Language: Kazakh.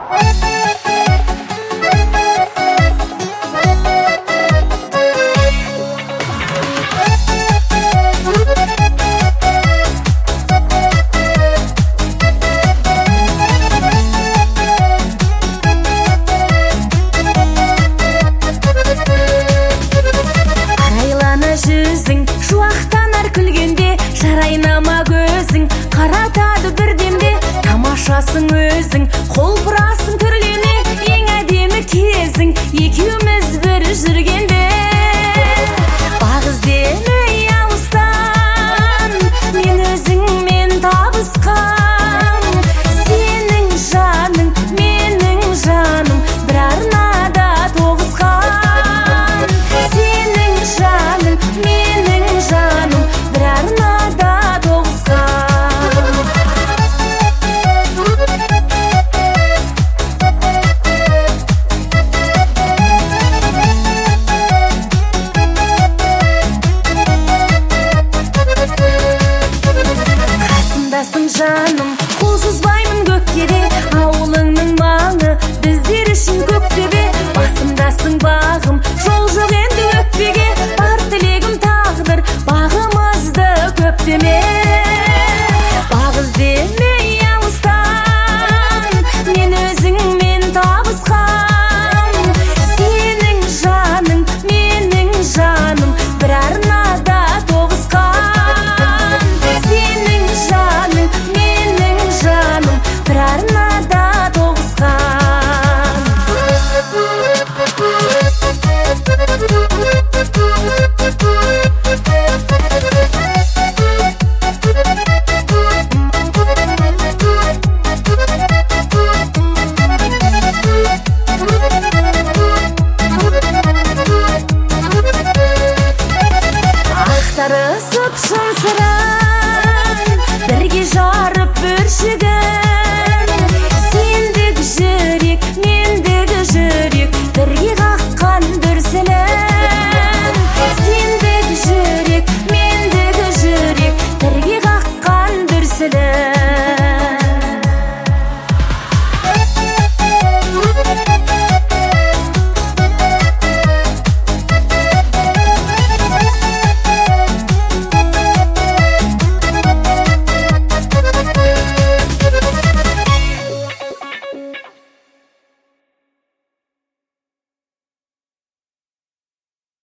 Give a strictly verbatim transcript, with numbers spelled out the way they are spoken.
Шуақтанар күлгенде жарайнама көзің, қаратады бірдемде тамашасың өзің, қолпырасың түрлене ең әдемі кезің, екеуміз бір жүргенде бақ іздемей алыстан мен өзіңмен табысқам, сенің жаның менің жаным бір арнада тоғысқан, сенің жаның менің жаным бір арнада тоғысқан. Қасымдасың жаным, қол созбаймын көкке де, ауылыңның маңы біздер үшін көктөбе. Басымдасың бағым, жол жоқ енді өкпеге, бар тілегім тағдыр бағымызды көптеме. Бақ іздемей алыстан мен өзіңмен табысқам, сенің жаның менің жаным бір арнада тоғысқан, сенің жаның менің жаным бір арнада